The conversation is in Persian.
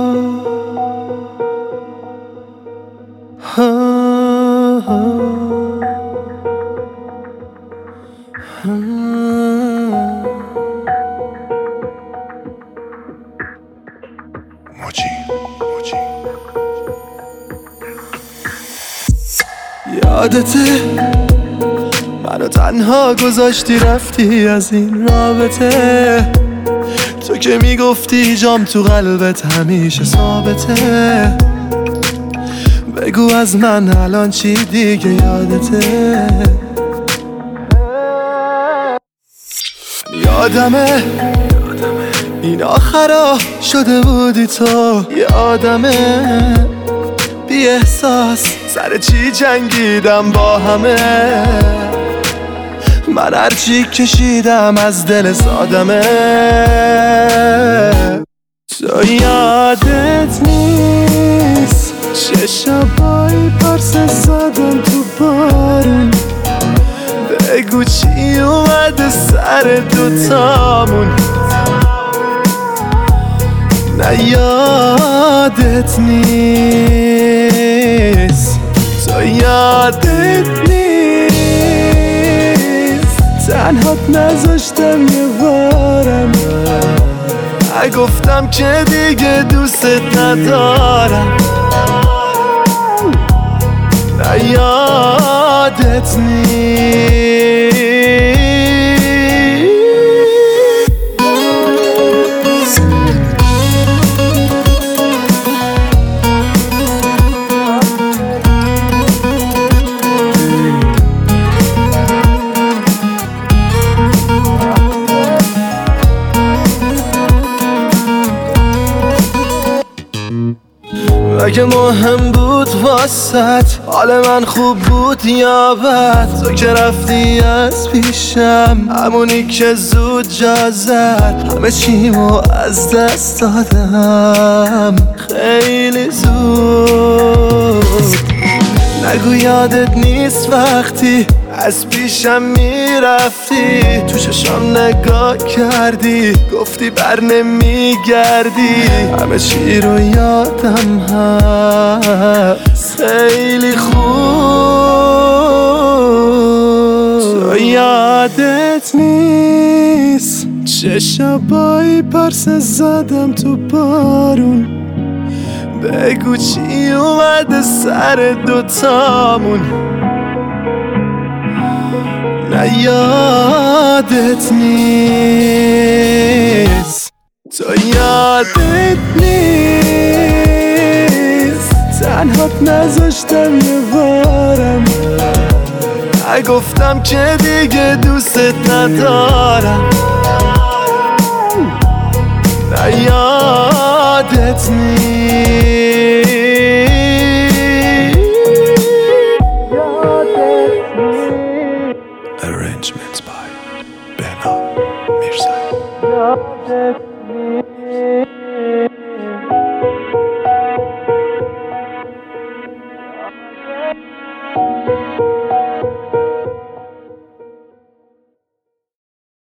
یادته منو تنها گذاشتی رفتی از این رابطه، تو که میگفتی جام تو قلبت همیشه ثابته. بگو از من الان چی دیگه یادته؟ یادمه این آخرا شده بودی تو، یادمه بی احساس سر چی جنگیدم با همه. من هرچی کشیدم از دل سادمه. تو یادت نیست چه شبایی پرسه زدم تو بارون، بگو چی اومده سر دوتامون. نه یادت نیست، تو یادت نیست تنهات نذاشتم یه بارم، نگفتم که دیگه دوستت ندارم. نه یادت نیست. اگه مهم بود واسط حال من خوب بود یا بد، تو که رفتی از پیشم همونی که زود جا زد. همه چیمو از دست دادم خیلی زود. نگو یادت نیست وقتی از پیشم میرفتی، تو چشام نگاه کردی گفتی بر نمیگردی. همه چی رو یادم هست خیلی خوب. تو یادت نیست چه شبایی پرسه زدم تو بارون، بگو چی اومده سر دوتامون. نه یادت نیست، تو یادت نیست تنهات نذاشتم یه بارم، نگفتم که دیگه دوستت ندارم. نه یادت نیست.